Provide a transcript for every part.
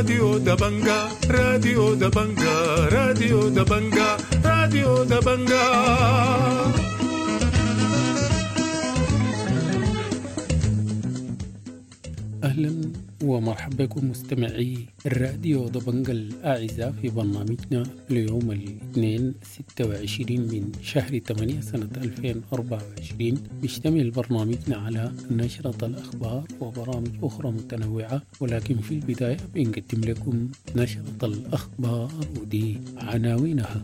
راديو دبنجا راديو دبنجا راديو دبنجا راديو دبنجا. أهلا ومرحبا بكم مستمعي الراديو دبنجا الأعزاء في برنامجنا ليوم الاثنين 26 من شهر 8 سنة 2024. بيشتمل برنامجنا على نشرة الأخبار وبرامج أخرى متنوعة، ولكن في البداية بنقدم لكم نشرة الأخبار ودي عناوينها.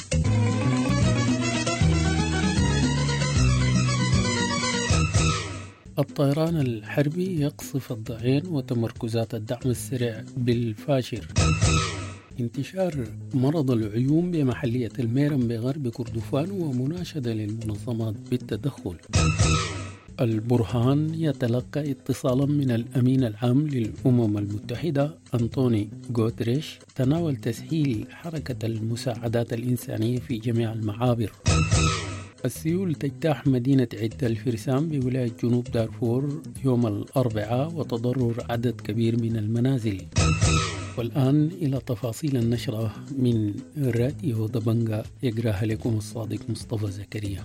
الطيران الحربي يقصف الضعين وتمركزات الدعم السريع بالفاشر. انتشار مرض العيون بمحلية الميرم بغرب كردفان ومناشدة للمنظمات بالتدخل. البرهان يتلقى اتصالا من الأمين العام للأمم المتحدة أنطوني غوتريش تناول تسهيل حركة المساعدات الإنسانية في جميع المعابر. السيول تجتاح مدينة عدة الفرسان بولاية جنوب دارفور يوم الأربعاء وتضرر عدد كبير من المنازل. والآن إلى تفاصيل النشرة من راديو دبنجا، يقرأها لكم الصادق مصطفى زكريا.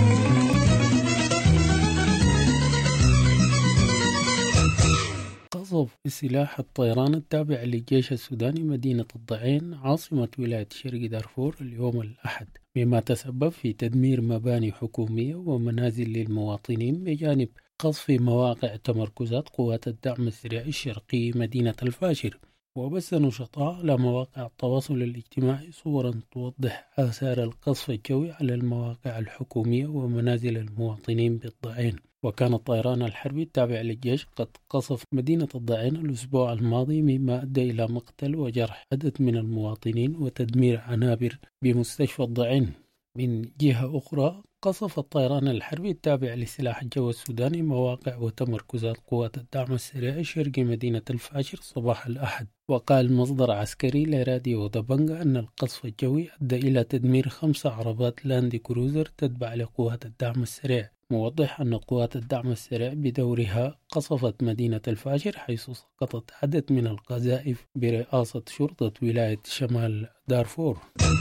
قصف سلاح الطيران التابع للجيش السوداني مدينة الضعين عاصمة ولاية شرق دارفور اليوم الأحد، بما تسبب في تدمير مباني حكومية ومنازل للمواطنين بجانب قصف مواقع تمركزات قوات الدعم السريع الشرقي مدينة الفاشر. وبث نشطاء على مواقع التواصل الاجتماعي صورا توضح آثار القصف الجوي على المواقع الحكومية ومنازل المواطنين بالضعين. وكان الطيران الحربي التابع للجيش قد قصف مدينة الضعين الأسبوع الماضي، مما أدى إلى مقتل وجرح عدد من المواطنين وتدمير عنابر بمستشفى الضعين. من جهة أخرى، قصف الطيران الحربي التابع لسلاح الجو السوداني مواقع وتمركزات قوات الدعم السريع الشرقي مدينة الفاشر صباح الأحد. وقال مصدر عسكري لراديو دبنجا أن القصف الجوي أدى إلى تدمير 5 عربات لاند كروزر تتبع لقوات الدعم السريع، موضح أن قوات الدعم السريع بدورها قصفت مدينة الفاشر حيث سقطت عدد من القذائف برئاسة شرطة ولاية شمال دارفور.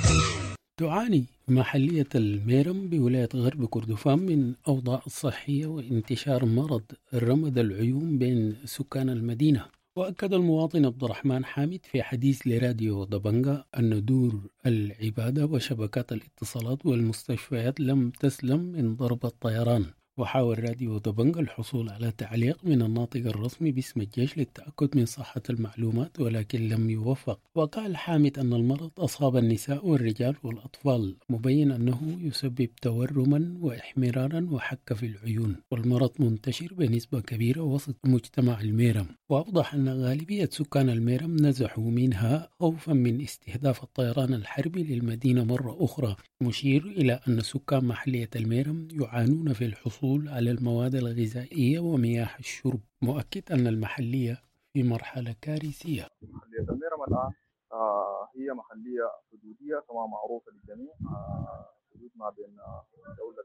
تعاني محلية الميرم بولاية غرب كردفان من أوضاع صحية وانتشار مرض رمد العيون بين سكان المدينة. وأكد المواطن عبد الرحمن حامد في حديث لراديو دبنجا أن دور العبادة وشبكات الاتصالات والمستشفيات لم تسلم من ضرب الطيران. وحاول راديو دبنجا الحصول على تعليق من الناطق الرسمي باسم الجيش للتأكد من صحة المعلومات، ولكن لم يوفق. وقال حامد أن المرض أصاب النساء والرجال والأطفال، مبين أنه يسبب تورما وإحمرارا وحك في العيون، والمرض منتشر بنسبة كبيرة وسط مجتمع الميرم. وأوضح أن غالبية سكان الميرم نزحوا منها خوفا من استهداف الطيران الحربي للمدينة مرة أخرى، مشير إلى أن سكان محلية الميرم يعانون في الحصول على المواد الغذائية ومياه الشرب، مؤكد أن المحلية في مرحلة كارثية. محلية الميرم الآن هي محلية حدودية كما معروفة للجميع، حدود ما بين دولة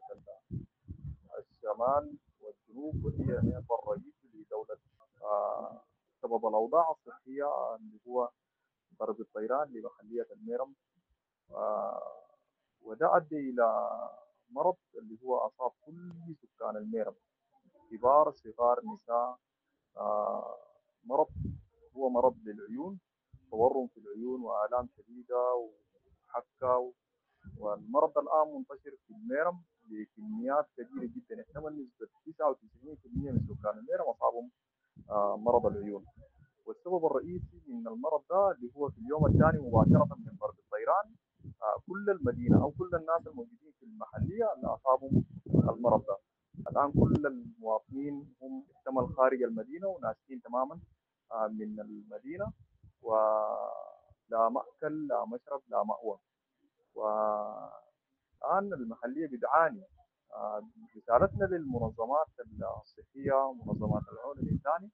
الشمال والجنوب، وهي محور رئيسي لدولة. سبب الأوضاع الصحية اللي هو ضرب الطيران لمحلية الميرم، وده أدى إلى مرض اللي هو أصاب كل سكان الميرم، كبار صغار نساء. مرض هو مرض للعيون، تورم في العيون وآلام شديدة وحكة. والمرض الآن منتشر في الميرم بكميات كبيرة جدا، يحتمل نسبة 99% من سكان الميرم أصابهم مرض العيون. والسبب الرئيسي من المرض ده اللي هو في اليوم الثاني مباشرة من ضرب الطيران، كل المدينة أو كل الناس الموجودين في المحلية اللي أصابهم المرض ده. الآن كل المواطنين هم احتمال خارج المدينة وناسين تماما من المدينة، ولا مأكل لا مشرب لا مأوى. والآن المحلية بتعاني. رسالتنا للمنظمات الصحية، منظمات العون الإنساني،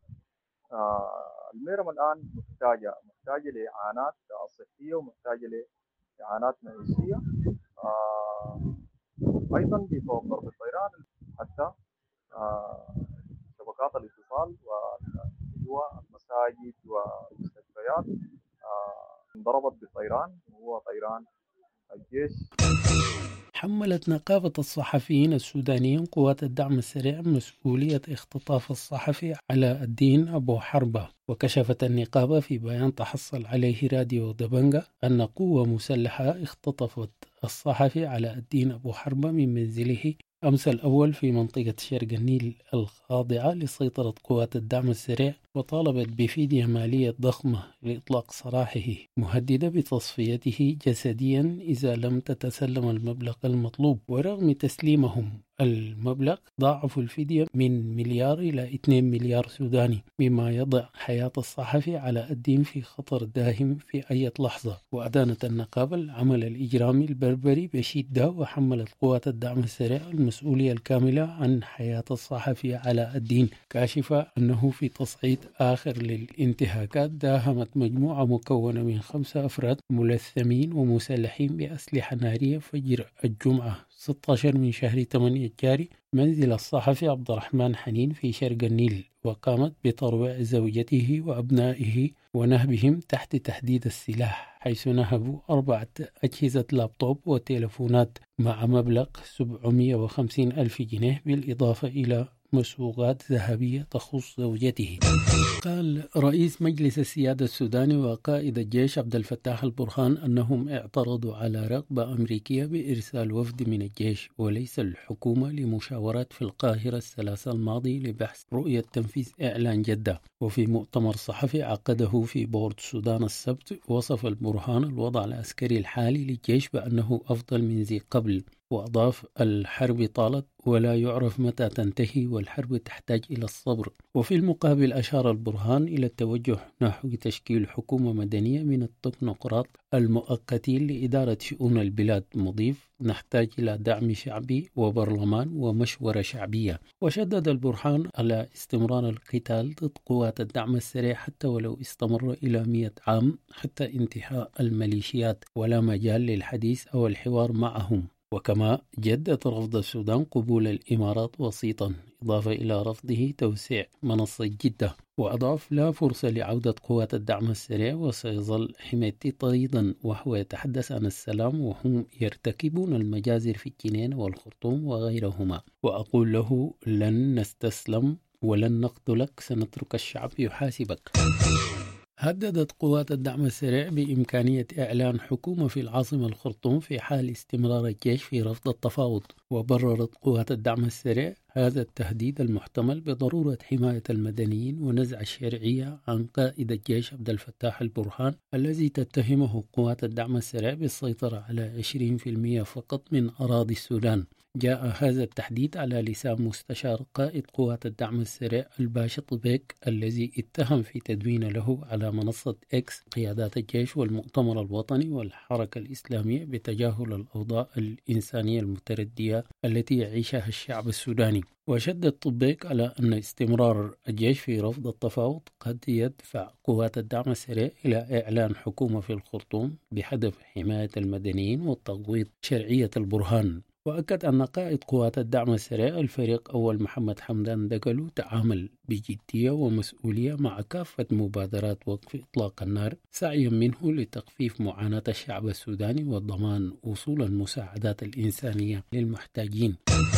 الميرم الآن محتاجة لإعانات صحية ومحتاجة لإعانات معيشية. أيضا بفوق ضرب الطيران حتى شبكات الاتصال والمساجد والمستشفيات طيران وهو طيران الجيش. حملت نقابة الصحفيين السودانيين قوات الدعم السريع مسؤولية اختطاف الصحفي علاء الدين أبو حربة. وكشفت النقابة في بيان تحصل عليه راديو دبنجة أن قوة مسلحة اختطفت الصحفي علاء الدين أبو حربة من منزله أمس الأول في منطقة شرق النيل الخاضعة لسيطرة قوات الدعم السريع، وطالبت بفدية مالية ضخمة لإطلاق سراحه، مهددة بتصفيته جسديا إذا لم تتسلم المبلغ المطلوب. ورغم تسليمهم المبلغ ضاعفوا الفدية من مليار إلى 2 مليار سوداني، مما يضع حياة الصحفي علاء الدين في خطر داهم في أي لحظة. وأدانت النقابة العمل الإجرامي البربري بشدة، وحملت قوات الدعم السريع المسؤولية الكاملة عن حياة الصحفي علاء الدين، كاشفة أنه في تصعيد آخر للانتهاكات داهمت مجموعة مكونة من 5 أفراد ملثمين ومسلحين بأسلحة نارية فجر الجمعة 16 من شهر 8 الجاري منزل الصحفي عبد الرحمن حنين في شرق النيل، وقامت بترويع زوجته وأبنائه ونهبهم تحت تهديد السلاح، حيث نهبوا 4 أجهزة لابتوب وتلفونات مع مبلغ 750 ألف جنيه، بالإضافة إلى مسوغات ذهبية تخص زوجته. قال رئيس مجلس السيادة السوداني وقائد الجيش عبد الفتاح البرهان أنهم اعترضوا على رغبة أمريكية بإرسال وفد من الجيش وليس الحكومة لمشاورات في القاهرة الثلاثاء الماضي لبحث رؤية تنفيذ إعلان جدة. وفي مؤتمر صحفي عقده في بورد السودان السبت، وصف البرهان الوضع العسكري الحالي للجيش بأنه أفضل من ذي قبل، وأضاف الحرب طالت ولا يعرف متى تنتهي والحرب تحتاج إلى الصبر. وفي المقابل أشار البرهان إلى التوجه نحو تشكيل حكومة مدنية من التكنوقراط المؤقتين لإدارة شؤون البلاد، مضيف نحتاج إلى دعم شعبي وبرلمان ومشورة شعبية. وشدد البرهان على استمرار القتال ضد قوات الدعم السريع حتى ولو استمر إلى 100 عام حتى انتهاء الميليشيات، ولا مجال للحديث أو الحوار معهم. وكما جدد رفض السودان قبول الإمارات وسيطا، إضافة إلى رفضه توسيع منصة جدة. وأضاف لا فرصة لعودة قوات الدعم السريع وسيظل حمايتي طريدا، وهو يتحدث عن السلام وهم يرتكبون المجازر في الجنين والخرطوم وغيرهما. وأقول له لن نستسلم ولن نقتلك، سنترك الشعب يحاسبك. هددت قوات الدعم السريع بإمكانية إعلان حكومة في العاصمة الخرطوم في حال استمرار الجيش في رفض التفاوض. وبررت قوات الدعم السريع هذا التهديد المحتمل بضرورة حماية المدنيين ونزع الشرعية عن قائد الجيش عبد الفتاح البرهان، الذي تتهمه قوات الدعم السريع بالسيطرة على 20% فقط من أراضي السودان. جاء هذا التحديد على لسان مستشار قائد قوات الدعم السريع الباشا طبيك، الذي اتهم في تدوين له على منصة إكس قيادات الجيش والمؤتمر الوطني والحركة الإسلامية بتجاهل الأوضاع الإنسانية المتردية التي يعيشها الشعب السوداني. وشدد طبيك على أن استمرار الجيش في رفض التفاوض قد يدفع قوات الدعم السريع إلى إعلان حكومة في الخرطوم بهدف حماية المدنيين وتقويض شرعية البرهان. وأكد أن قائد قوات الدعم السريع الفريق أول محمد حمدان دقلو تعامل بجدية ومسؤولية مع كافة مبادرات وقف إطلاق النار، سعيا منه لتخفيف معاناة الشعب السوداني وضمان وصول المساعدات الإنسانية للمحتاجين.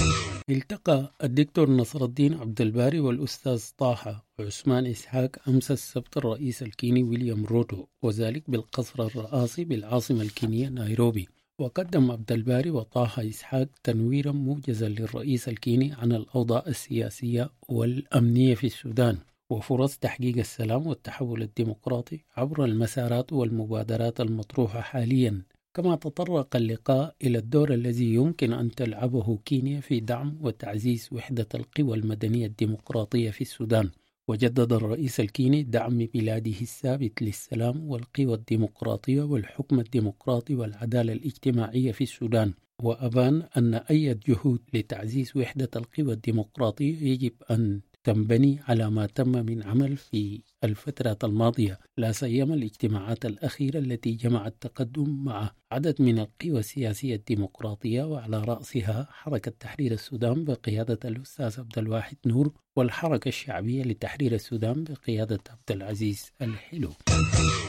التقى الدكتور نصر الدين عبد الباري والأستاذ طه عثمان إسحاق أمس السبت الرئيس الكيني ويليام روتو، وذلك بالقصر الرئاسي بالعاصمة الكينية نيروبي. وقدم عبد الباري وطه إسحاق تنويرا موجزا للرئيس الكيني عن الأوضاع السياسية والأمنية في السودان وفرص تحقيق السلام والتحول الديمقراطي عبر المسارات والمبادرات المطروحة حاليا. كما تطرق اللقاء إلى الدور الذي يمكن أن تلعبه كينيا في دعم وتعزيز وحدة القوى المدنية الديمقراطية في السودان. وجدد الرئيس الكيني دعم بلاده الثابت للسلام والقوى الديمقراطية والحكم الديمقراطي والعدالة الاجتماعية في السودان، وأبان أن أي جهود لتعزيز وحدة القوى الديمقراطية يجب أن تنبني على ما تم من عمل في الفترة الماضية، لا سيما الاجتماعات الأخيرة التي جمعت تقدم مع عدد من القوى السياسية الديمقراطية، وعلى رأسها حركة تحرير السودان بقيادة الأستاذ عبد الواحد نور، والحركة الشعبية لتحرير السودان بقيادة عبد العزيز الحلو.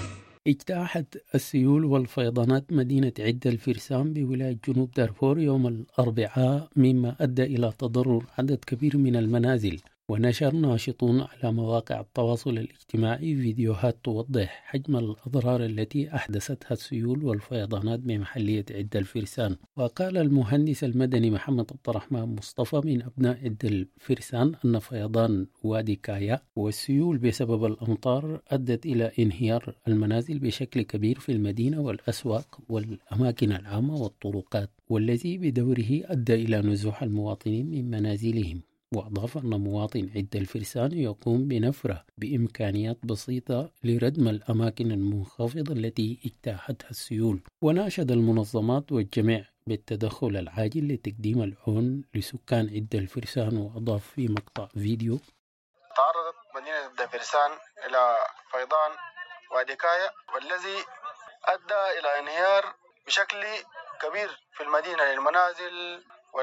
اجتاحت السيول والفيضانات مدينة عدة الفرسان بولاية جنوب دارفور يوم الأربعاء، مما أدى إلى تضرر عدد كبير من المنازل. ونشر ناشطون على مواقع التواصل الاجتماعي فيديوهات توضح حجم الأضرار التي أحدثتها السيول والفيضانات بمحلية عدة الفرسان. وقال المهندس المدني محمد عبد الرحمن مصطفى من أبناء عدة الفرسان أن فيضان وادي كايا والسيول بسبب الأمطار أدت إلى انهيار المنازل بشكل كبير في المدينة والأسواق والأماكن العامة والطرقات، والذي بدوره أدى إلى نزوح المواطنين من منازلهم. وأضاف أن مواطن عدة الفرسان يقوم بنفرة بإمكانيات بسيطة لردم الأماكن المنخفضة التي اجتاحتها السيول. وناشد المنظمات والجميع بالتدخل العاجل لتقديم العون لسكان عدة الفرسان. وأضاف في مقطع فيديو: تعرضت مدينة عدة الفرسان إلى فيضان وادي كايا، والذي أدى إلى انهيار بشكل كبير في المدينة للمنازل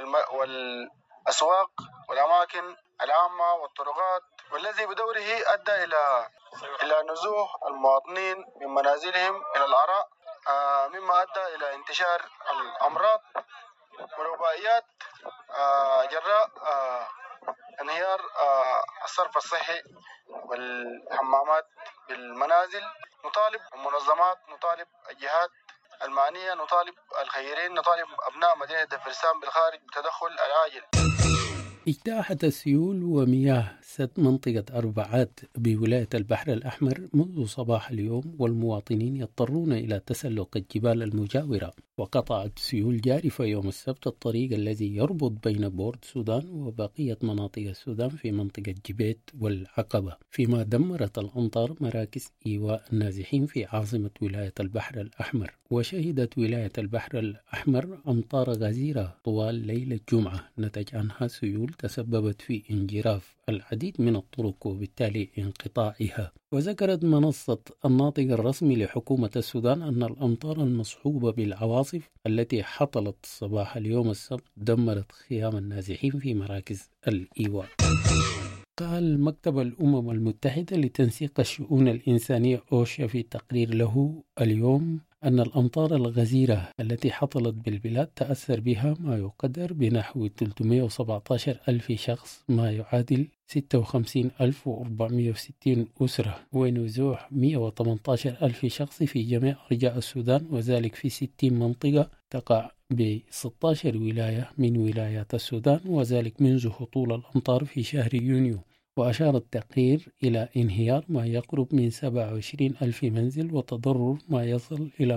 والأسواق والأماكن العامة والطرقات، والذي بدوره أدى إلى نزوح المواطنين من منازلهم إلى العراء، مما أدى إلى انتشار الأمراض والوبائيات جراء انهيار الصرف الصحي والحمامات بالمنازل. نطالب المنظمات، نطالب الجهات المعنية، نطالب الخيرين، نطالب أبناء مدينة الفرسان بالخارج بالتدخل العاجل. اجتاحت السيول ومياه سد منطقة أربعات بولاية البحر الأحمر منذ صباح اليوم، والمواطنين يضطرون إلى تسلق الجبال المجاورة. وقطعت سيول جارفة يوم السبت الطريق الذي يربط بين بورت سودان وبقية مناطق السودان في منطقة جبيت والعقبة، فيما دمرت الأمطار مراكز إيواء النازحين في عاصمة ولاية البحر الأحمر. وشهدت ولاية البحر الأحمر أمطار غزيرة طوال ليلة الجمعة، نتج عنها سيول تسببت في انجراف العديد من الطرق وبالتالي انقطاعها. وذكرت منصة الناطق الرسمي لحكومة السودان أن الأمطار المصحوبة بالعواصف التي حصلت صباح اليوم السبت دمرت خيام النازحين في مراكز الإيواء. قال مكتب الأمم المتحدة لتنسيق الشؤون الإنسانية أوشا في تقرير له اليوم أن الأمطار الغزيرة التي حصلت بالبلاد تأثر بها ما يقدر بنحو 317 ألف شخص، ما يعادل 56,460 أسرة، ونزوح 118 ألف شخص في جميع أرجاء السودان، وذلك في 60 منطقة تقع ب16 ولاية من ولايات السودان، وذلك منذ هطول الأمطار في شهر يونيو. وأشار التقرير إلى انهيار ما يقرب من 27 ألف منزل، وتضرر ما يصل إلى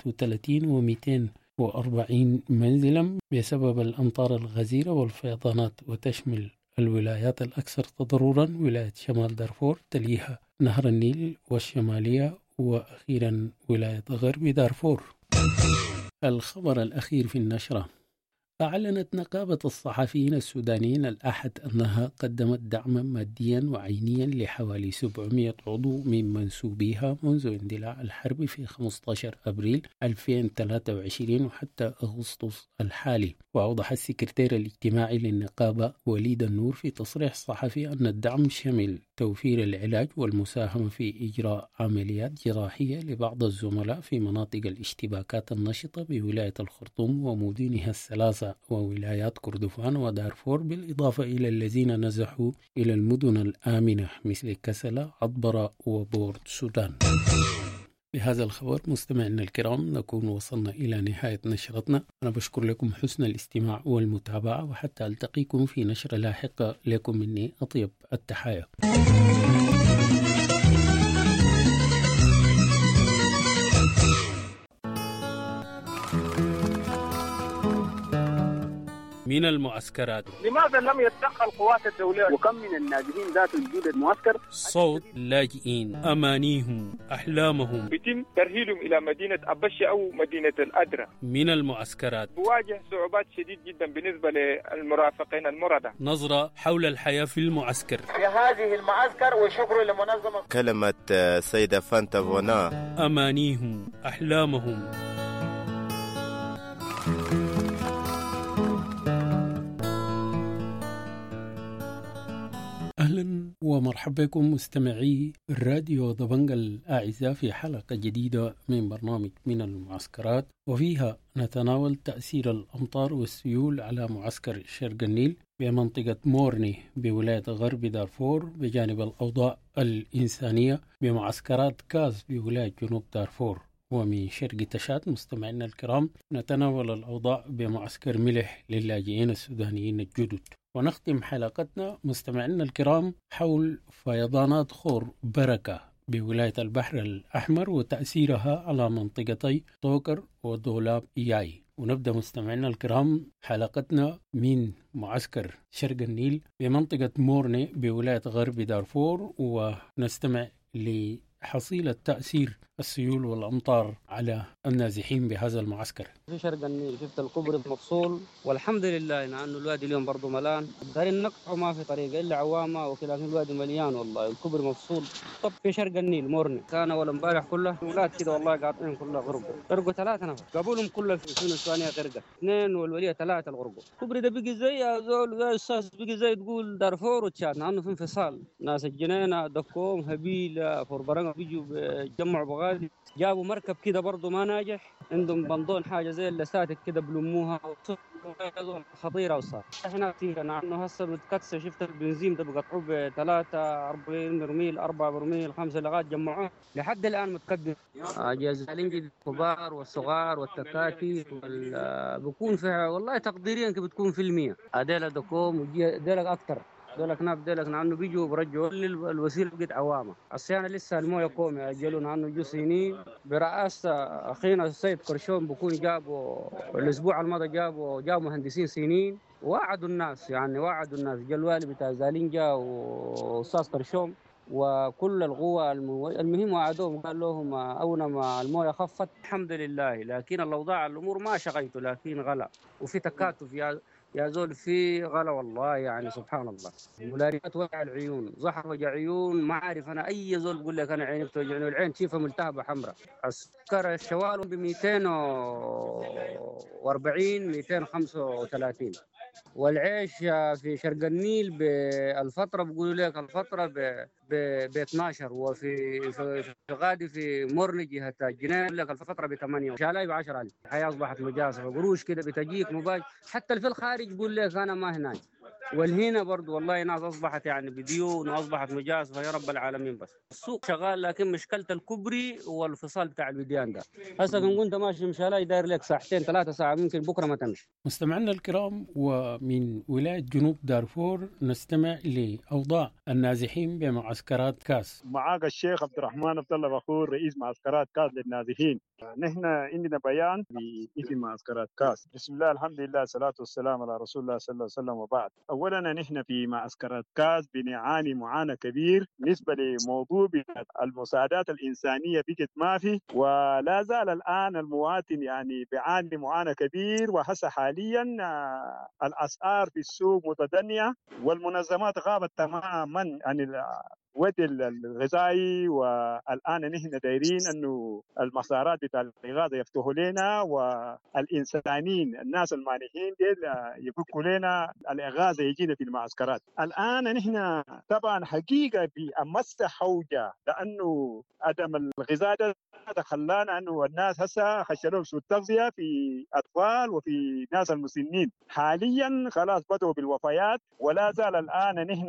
31,240 منزلا بسبب الأمطار الغزيرة والفيضانات، وتشمل الولايات الأكثر تضررا ولاية شمال دارفور، تليها نهر النيل والشمالية، وأخيرا ولاية غرب دارفور. الخبر الأخير في النشرة: أعلنت نقابة الصحفيين السودانيين الأحد أنها قدمت دعما ماديا وعينيا لحوالي 700 عضو من منسوبيها منذ اندلاع الحرب في 15 أبريل 2023 وحتى أغسطس الحالي. وأوضح السكرتير الاجتماعي للنقابة وليد النور في تصريح صحفي أن الدعم شمل توفير العلاج والمساهمة في إجراء عمليات جراحية لبعض الزملاء في مناطق الاشتباكات النشطة بولاية الخرطوم ومدنها الثلاثة وولايات كردفان ودارفور، بالإضافة إلى الذين نزحوا إلى المدن الآمنة مثل كسلة، عطبرة وبورت سودان. بهذا الخبر مستمعينا الكرام نكون وصلنا إلى نهاية نشرتنا. أنا بشكر لكم حسن الاستماع والمتابعة، وحتى ألتقيكم في نشرة لاحقة، لكم مني أطيب التحايا. من المعسكرات: لماذا لم يتدخل القوات الدولية؟ وكم من الناجحين ذات وجود المعسكر؟ صوت لاجئين، أمانيهم، أحلامهم، يتم ترحيلهم إلى مدينة أبشة أو مدينة الأدرة. من المعسكرات: بواجه صعوبات شديد جدا بالنسبة للمرافقين المردة. نظرة حول الحياة في المعسكر. في هذه المعسكر، وشكر لمنظمة كلمة سيدة فانتا فونا. أمانيهم، أحلامهم. أهلا ومرحبا بكم مستمعي الراديو ضبنجة الأعزاء في حلقة جديدة من برنامج من المعسكرات، وفيها نتناول تأثير الأمطار والسيول على معسكر شرق النيل بمنطقة مورني بولاية غرب دارفور، بجانب الأوضاع الإنسانية بمعسكرات كاز بولاية جنوب دارفور. ومن شرق تشات مستمعينا الكرام نتناول الأوضاع بمعسكر ملح للاجئين السودانيين الجدد. ونختم حلقتنا مستمعينا الكرام حول فيضانات خور بركة بولاية البحر الأحمر وتأثيرها على منطقتي طوكر ودولاب إياي. ونبدأ مستمعينا الكرام حلقتنا من معسكر شرق النيل بمنطقة مورني بولاية غرب دارفور، ونستمع لحصيلة تأثير السيول والأمطار على النازحين بهذا المعسكر. في شرق النيل شفت الكوبري مفصول والحمد لله انه الوادي اليوم برضه ملان، دارين نقطعوا ما في طريقه الا عوامه وكذا، لكن الوادي مليان والله، الكوبري مفصول. طب في شرق النيل مورني كان اول امبارح كله اولاد كده والله قاطعين كلها غرقوا 3 نفر، قابلهم كلها في سنة الثانيه غرقت 2 والوليه 3 الغرقوا. الكوبري ده بقي زي زول زي استاذ، بقي زي تقول دارفور وتشات، لانه في انفصال. ناس الجنينه دكوم هبيله فوربرنga بيجوا بيجمعوا بغادي، جابوا مركب كده برضه ما ناجح، عندهم بنطون حاجه زي اللساتك كده بلموها خطيره. وصار احنا كثير انه هسه بتكسر، شفت البنزين ده بقطعوه ب 43 برميل 4 برميل 5 لغايه جمعوه لحد الان متقدم. جازالين الكبار والصغار والتكاتك بكون فيها والله تقديريا بتكون في المية. هذيلا دكوم وديلك اكثر، دولك ناب دولك لانه بيجوا برجعوا الوسيله بقت عوامه. الصيانه لسه المويه قوم ياجلوا لانه جو صينيين برئاسه اخينا السيد قرشون بكون جابوا الاسبوع الماضي جابوا مهندسين صينيين ووعدوا الناس، يعني وعدوا الناس. جا الوالي بتاع زالينجا واستاذ قرشون وكل القوى المهم وعدوهم، قال لهم اول ما المويه خفت الحمد لله، لكن الاوضاع الامور ما شغيته، لكن غلا وفي تكاتف يا زول في غلا والله، يعني سبحان الله. ملاريات وجع العيون، زحر وجع عيون، ما عارف انا اي زول بقول لك انا عيني بتوجعني والعين شيفها ملتهبه حمراء. السكر الشوال ب 240 235، والعيش في شرق النيل بالفتره بيقولوا لك الفتره ب 12، وفي غادي في مورني جهه الجنين يقول لك الفتره ب 8 وشالاي ب 10,000. الحياه اصبحت مجازفه، قروش كده بتجيك مباشر، حتى في الخارج بيقول لك انا ما هناك. والهنا برضو والله ناس اصبحت يعني بديون واصبحت مجازفه يا رب العالمين. بس السوق شغال، لكن مشكله الكوبري والانفصال بتاع الوديان ده. هسه كن كنت ماشي مشالاي داير لك ساعتين 3 ساعات، ممكن بكره ما تمشي. مستمعينا الكرام، ومن ولاية جنوب دارفور نستمع لأوضاع النازحين بمعسكرات كاس. معاك الشيخ عبد الرحمن عبد الله بخور، رئيس معسكرات كاس للنازحين. نحن عندنا بيان باسم معسكرات كاس. بسم الله الحمد لله الصلاة والسلام على رسول الله صلى الله عليه وسلم. وبعد، أولا نحن في معسكرات كاس بنعاني معاناة كبير بالنسبة لموضوع المساعدات الإنسانية بقت ما في، ولا زال الآن المواطن يعني بيعاني معاناة كبير. وهسه حاليا الأسعار في السوق متدنية، والمنظمات غابت تماما عن الودي الغذائي. والآن نحن دايرين أنه المسارات بتاع الإغاثة يفتحوا لنا، والإنسانيين الناس المانحين ديل يفكوا لنا الإغاثة يجينا في المعسكرات. الآن نحن طبعا حقيقة بأمس حوجة، لأنه عدم الغذاء ده خلانا أنه الناس هسه خشلوا سوء التغذية في أطفال وفي ناس المسنين. حاليا خلاص بدأوا بالوفيات، ولا زال الآن نحن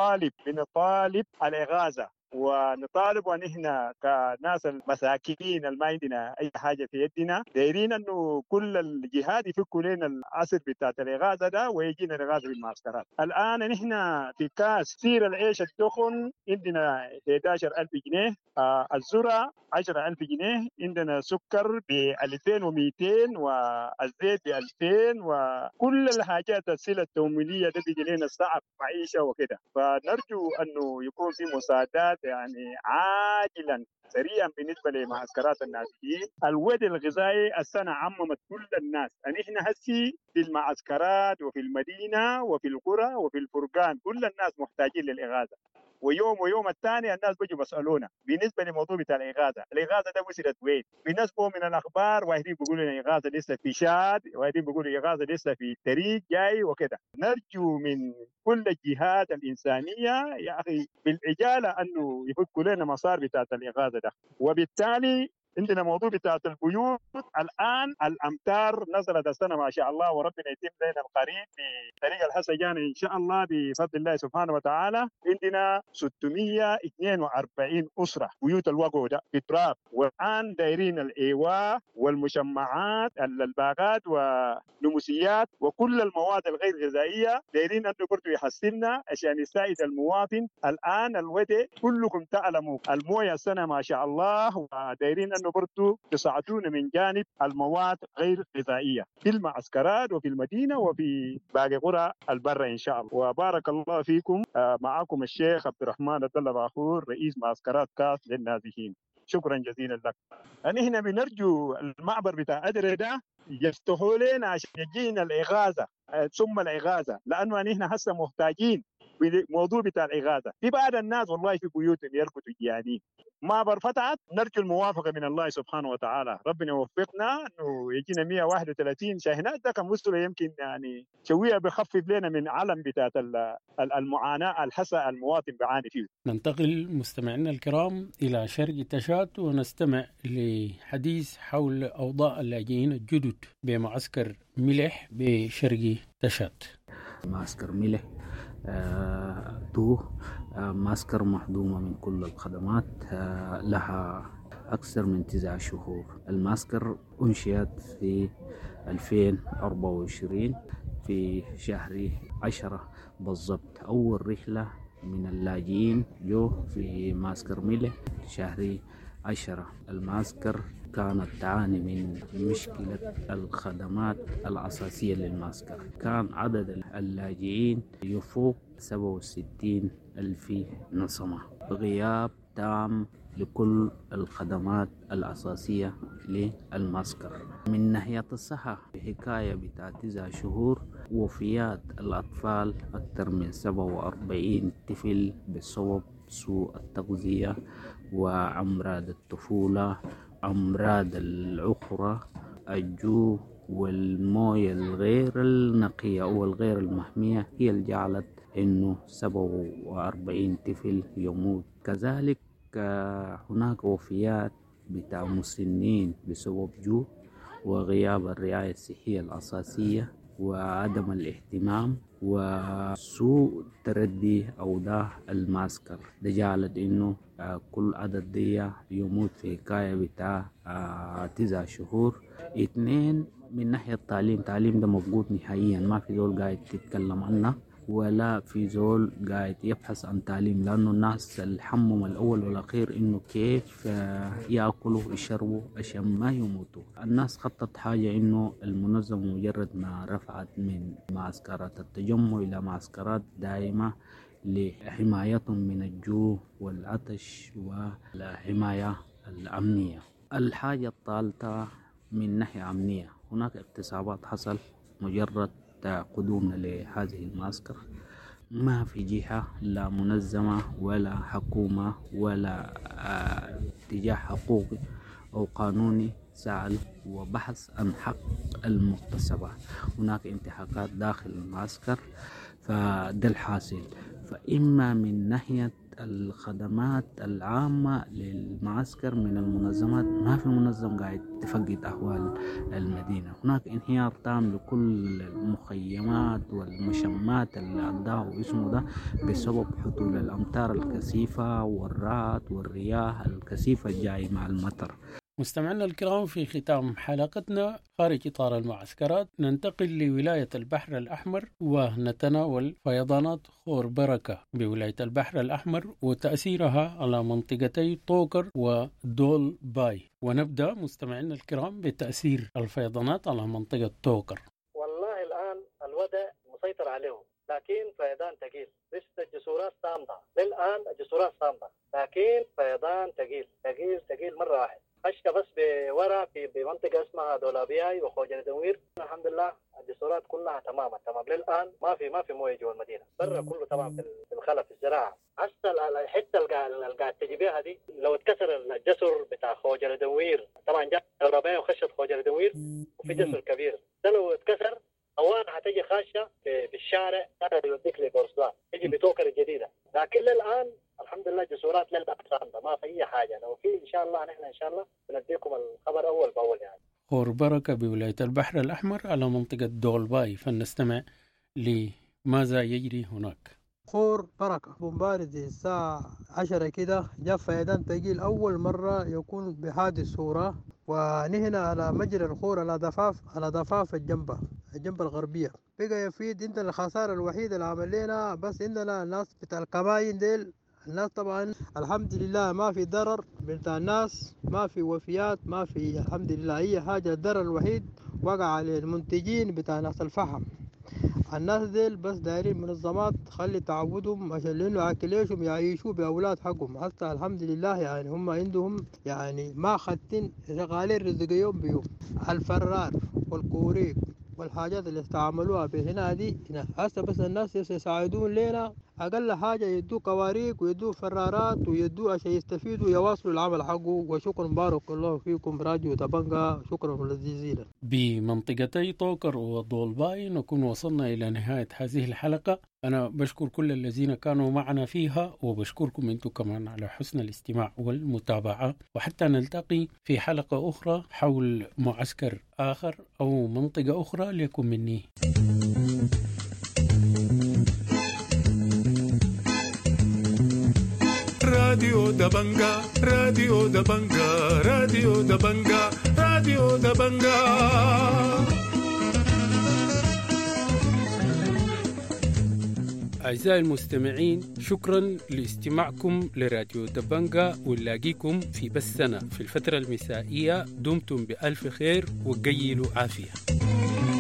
بنطالب الإغاثة، ونطالب ونحن كناس المساكين اللي ما عندنا اي حاجه في يدنا، دايرين انه كل الجهات يفكوا لنا العصر بتاعت الاغاثه ده ويجينا الاغاثه بالمعسكرات. الان نحن في كاس سير العيش الدخن عندنا 11,000 جنيه، الذره 10,000 جنيه، عندنا سكر ب 2200 والزيت ب 2000 وكل الحاجات السلة التموينيه ده بيجي لنا صعب معيشه وكده. فنرجو انه يكون في مساعدات يعني عاجلا سريعا بالنسبه لمعسكرات النازحين. الوعي الغذائي السنه عممت كل الناس، يعني احنا هسي في المعسكرات وفي المدينه وفي القرى وفي الفرقان كل الناس محتاجين للاغاثه. ويوم الثاني الناس بيجوا بيسالونا بالنسبه لموضوع بتاع الاغاثه ده وصلت وين؟ بالنسبه من الاخبار واحدين بيقولوا الاغاثه لسه في شاد، واحدين بيقولوا الاغاثه لسه في الطريق جاي وكده. نرجو من كل الجهات الانسانيه يا اخي بالعجاله انه يفكوا لنا مسار بتاعت الاغاثه ده. وبالتالي عندنا موضوع بتاعت البيوت. الان الامطار نزلت السنه ما شاء الله، وربنا يتم لنا القريب بطريقه الحسجانه ان شاء الله بفضل الله سبحانه وتعالى. عندنا 642 اسره بيوت الوقو ده في تراب، والان دايرين الايواء والمشمعات الباغات ونموسيات وكل المواد الغير غذائيه دايرين انه برضه يحسننا عشان يساعد المواطن. الان الودي كلكم تعلموا المويه السنه ما شاء الله، ودايرين انه برضه تساعدونا من جانب المواد غير غذائيه في المعسكرات وفي المدينه وفي باقي قرى البر ان شاء الله. وبارك الله فيكم. معكم الشيخ عبد الرحمن عبد الله باخور رئيس معسكرات كاس للنازحين. شكرا جزيلا لك. هنا بنرجو المعبر بتاع أدري ده يفتحوا لنا عشان يجينا الإغاثة ثم الإغاثة، لأنه نحن هسه محتاجين موضوع بتاع الإغاثة. في بعض الناس والله في بيوتهم يركضوا جيانين ما برفتعت. نرجو الموافقة من الله سبحانه وتعالى، ربنا يوفقنا انه يجينا 131 شاهنات. ده كان وصل يمكن يعني شويه بخفف لنا من علم بتاعت المعاناة الحسا المواطن بيعاني فيه. ننتقل مستمعينا الكرام إلى شرق تشات ونستمع لحديث حول أوضاع اللاجئين الجدد بمعسكر ملح بشرق تشات. معسكر ملح معسكر محدومة من كل الخدمات، لها أكثر من 9 شهور. المعسكر أنشئت في 2024 في شهر 10 بالضبط. أول رحلة من اللاجئين جو في معسكر ملح شهر 10. المعسكر كانت تعاني من مشكلة الخدمات الأساسية للمعسكر. كان عدد اللاجئين يفوق 67,000 نسمة، غياب تام لكل الخدمات الأساسية للمعسكر. من ناحية الصحة بحكاية بتاع 9 شهور وفيات الأطفال أكثر من 47 طفل بسبب سوء التغذية وأمراض الطفولة، أمراض العقرة، الجوع والموية الغير النقية والغير المحمية هي اللي جعلت إنه 47 طفل يموت. كذلك هناك وفيات بتاع مسنين بسبب جوع وغياب الرعاية الصحية الأساسية وعدم الاهتمام وسوء تردي أوضاع المعسكر. ده جعلت إنه كل عدد دي يموت في حكاية بتاع 9 شهور. 2 من ناحية التعليم ده مفقود نهائيا، ما في زول قاعد تتكلم عنه ولا في زول قاعد يبحث عن تعليم، لأنه الناس الحمم الأول والأخير إنه كيف يأكلوا ويشربوا عشان ما يموتوا. الناس خطت حاجة إنه المنظمة مجرد ما رفعت من معسكرات التجمع إلى معسكرات دائمة لحمايتهم من الجوع والعطش والحماية الأمنية. الحاجة الثالثة من ناحية أمنية، هناك اغتصابات حصل مجرد قدومنا لهذه المعسكر. ما في جهة لا منظمة ولا حكومة ولا اتجاه حقوقي أو قانوني سأل وبحث عن حق المغتصبة. هناك انتهاكات داخل المعسكر، فده الحاصل. فإما من ناحية الخدمات العامة للمعسكر من المنظمات، ما في منظم قاعد تفقد أحوال المدينة. هناك انهيار تام لكل المخيمات والمشمات اللي أداه اسمه ده بسبب حصول الأمطار الكثيفة والرعد والرياح الكثيفة الجاي مع المطر. مستمعينا الكرام، في ختام حلقتنا خارج إطار المعسكرات ننتقل لولاية البحر الأحمر ونتناول فيضانات خور بركة بولاية البحر الأحمر وتأثيرها على منطقتي طوكر ودول باي. ونبدأ مستمعينا الكرام بتأثير الفيضانات على منطقة طوكر. والله الآن الوضع مسيطر عليهم، لكن فيضان ثقيل. لسه الجسورات صامدة للآن، الجسورات صامدة، لكن فيضان ثقيل مرة واحد. خشة بس بورا في بمنطقة اسمها دولابياي وخوجة دموير. الحمد لله الجسورات كلها تمام للآن. ما في مويه جوا المدينة. برا كله طبعا في الخلا في الزراعة. هسه الحته اللي قاعد تجي بيها دي لو اتكسر الجسر بتاع خوجر دوير، طبعا جاء الرباعي وخشت خوجر دوير وفي جسر كبير، ده لو اتكسر اوان هتجي خاشه في الشارع يوديك لبورسلان، تجي بتوكر الجديده. لكن للان الحمد لله جسورات للان صامده، ما في اي حاجه. لو في ان شاء الله نحن ان شاء الله بنديكم الخبر اول باول. يعني خور بركه بولايه البحر الاحمر على منطقه دولباي، فلنستمع لماذا يجري هناك. خور بركة بمبارد الساعة 10 كده جاء فيضان ثقيل أول مرة يكون بهذه الصورة، ونحن على مجرى الخور على ضفاف الجنب الغربية. بقى يفيد عندنا الخسارة الوحيدة اللي عمل لنا بس عندنا الناس بتاع القبائل ديل. الناس طبعا الحمد لله ما في ضرر بتاع الناس، ما في وفيات، ما في الحمد لله أي حاجة. الضرر الوحيد وقع على المنتجين بتاع ناس الفحم. الناس ديل بس دايرين منظمات تخلي تعودهم عشان لانه عاكليشهم يعيشوا باولاد حقهم. حتى الحمد لله يعني هم عندهم يعني ما خدين شغالين رزق يوم بيوم. الفرار والكوريك والحاجات اللي استعملوها بهنا دي هسه بس الناس يساعدون لنا اقل حاجه يدوا كواريك ويدوا فرارات ويدوا عشان يستفيدوا يواصلوا العمل حقه. وشكرا بارك الله فيكم راديو دبنجا، شكرا جزيلا. بمنطقتي طوكر ودولباي نكون وصلنا الى نهايه هذه الحلقه. انا بشكر كل الذين كانوا معنا فيها، وبشكركم انتم كمان على حسن الاستماع والمتابعه، وحتى نلتقي في حلقه اخرى حول معسكر اخر او منطقه اخرى. ليكن مني راديو دبنجا، راديو دبنجا، راديو دبنجا، راديو دبنجا. أعزائي المستمعين، شكرا لاستماعكم لراديو دبنجا، ونلاقيكم في بثنا في الفترة المسائية. دمتم بألف خير وقيلوا عافية.